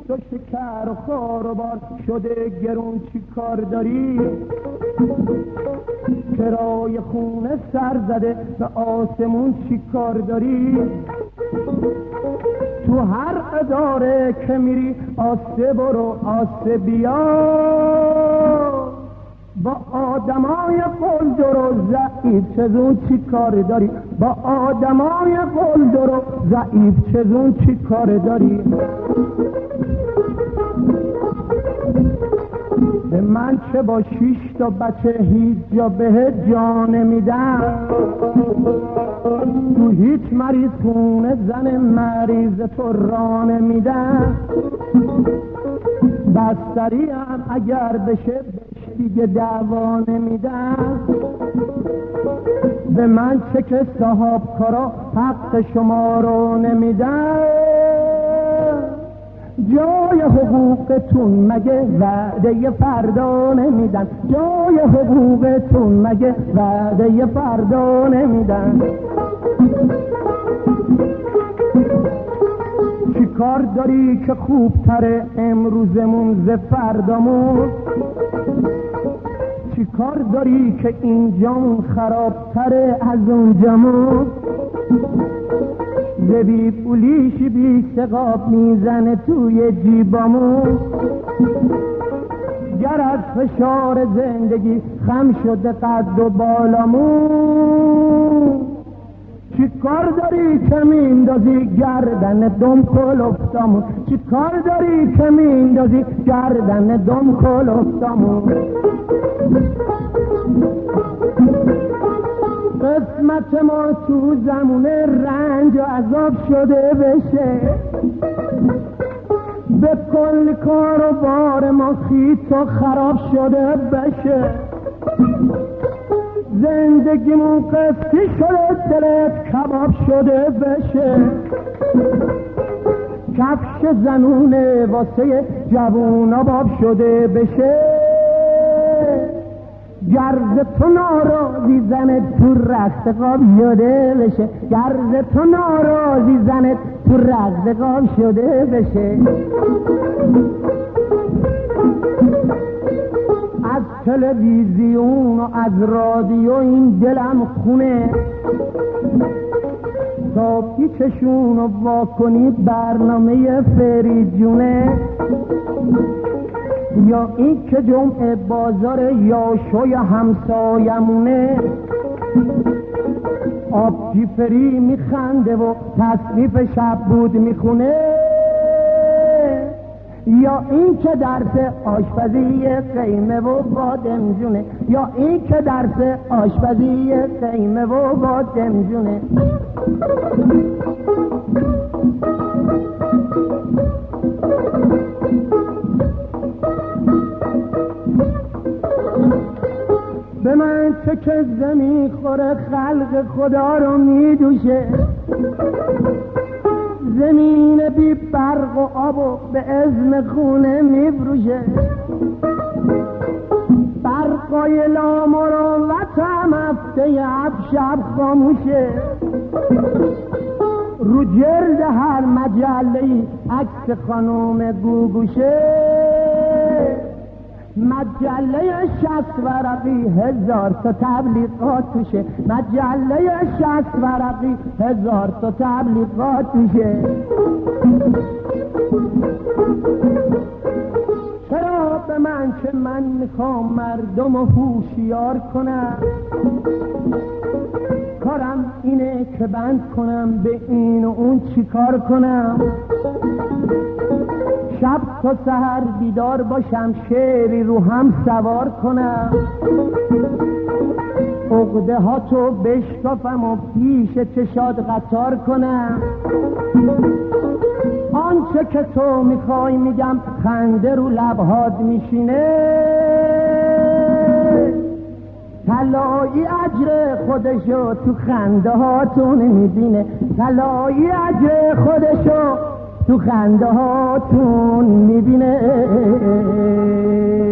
گوشت و شکر و خار و بار شده گرون چی کار داری؟ کرای خونه سر زده به آسمون چی کار داری؟ تو هر اداره که میری آسه برو آسه بیا، با آدمای قلدر و ضعیف چزون چی کار داری؟ با آدمای قلدر و ضعیف چزون چی کار داری؟ به من چه با 6 تا بچه هیچ جا به جا نمیدم، تو هیچ مریض خونه زن مریض تو را نمیدم، بستری هم اگر بشه دیگه دعوا نمیدم. به من چه که صاحب کارا حق شما رو نمیدم، جای حقوقتون مگه وعده فردا نمیدن؟ جای حقوقتون مگه وعده فردا نمیدن؟ چی کار داری که خوبتره امروزمون ز فردامون؟ چی کار داری که اینجامون خرابتره از اونجامون؟ بی پولیش بی سقاب میزنه توی جیبامون، گر از فشار زندگی خم شده قد و بالامون. چی کار داری که میندازی گردن دم کلفتامون؟ چی کار داری که میندازی گردن دم کلفتامون؟ قسمت ما تو زمون رنج و عذاب شده بشه، به کل کار و بار ما خیت و خراب شده بشه، زندگیمون قسطی شده دلت کباب شده بشه، کفش زنونه واسه جوونا باب شده بشه، گرز تو ناراضی زنت تو رخت قاب شده بشه، گرز تو ناراضی زنت تو رخت قاب شده بشه. از تلویزیون و از رادیو این دلم خونه، تا پیچشون رو واکنی برنامه فریجونه، یا این که جمعه بازار یا شوی همسایمونه، آب جیفری میخنده و تصنیف شب بود میخونه، یا این که درس آشپزی قیمه و بادمجونه، یا این که درس آشپزی قیمه و بادمجونه. به من چه که زمین خوره خلق خدا رو میدوشه، زمین بی برق و آب و به اذن خونه میفروشه، برقای لامروت هم هفته شب خاموشه، رو جلد هر مجله‌ای عکس خانوم گوگوشه، مجله 60 ورقی 1000 تا تبلیغات توشه، مجله 60 ورقی 1000 تا تبلیغات توشه. چرا به من که من میخوام مردم رو هوشیار کنم، کارم اینه که بند کنم به این و اون چی کار کنم، شب تا سحر بیدار باشم شعری رو هم سوار کنم، عقده ها تو بشکافم و پیش چشاد قطار کنم، آنچه که تو میخوای میگم خنده رو لبهات میشینه، طلایی اجر خودشو تو خنده هاتون میبینه، طلایی اجر خودشو تو خنده هاتون میبینه.